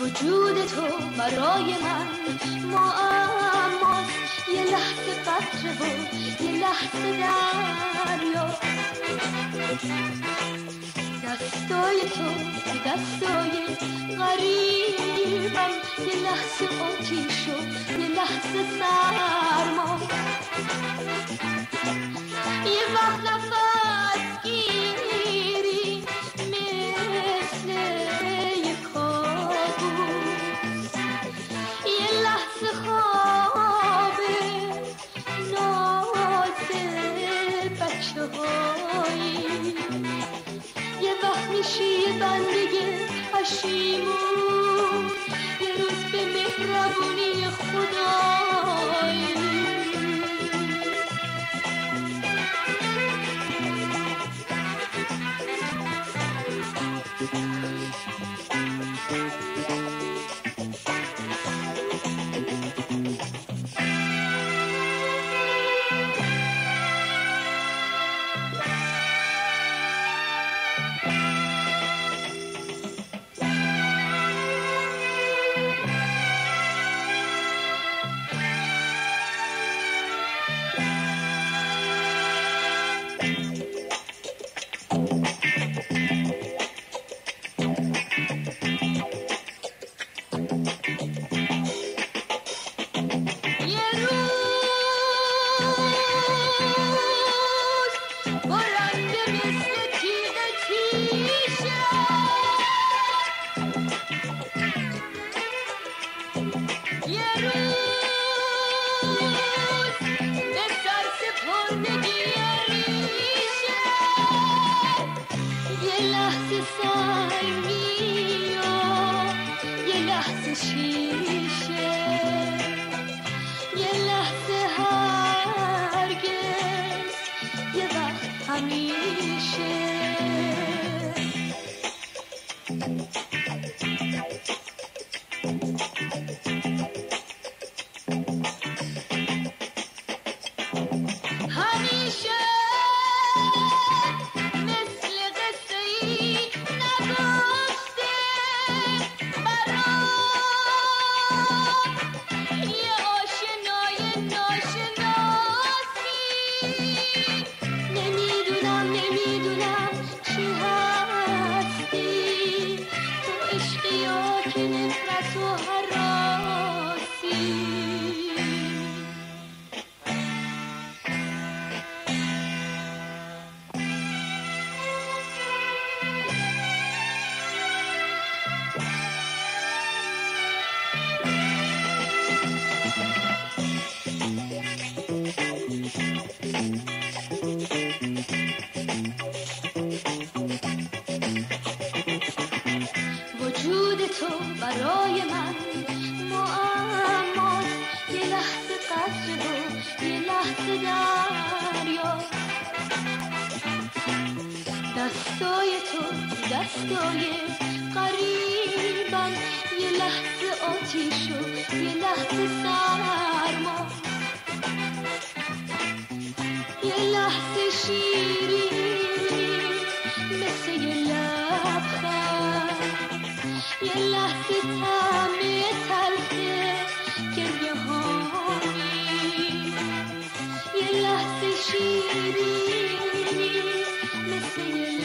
وجود تو برای من معماست، یه لحظه قطره و یه لحظه دریا. دستای تو دستای غریبم، یه لحظه آتیش و یه لحظه سرما. یه وقت نفس گیری مثل یه کابوس، یه لحظه خوابه ناز بچه هایی، یه وقت میشی یه بنده پشیمون، یه روز به مهربونی خدایی. برای من معماست، یه لحظه قطره و یه لحظه دریا. دستای تو دستای غریبم، یه لحظه آتیش و یه لحظه سرما. یه لحظه شیری مثل یه لبخند، یه لحظه طعم تلخ گریه هایی، یه لحظه شیری مثل یه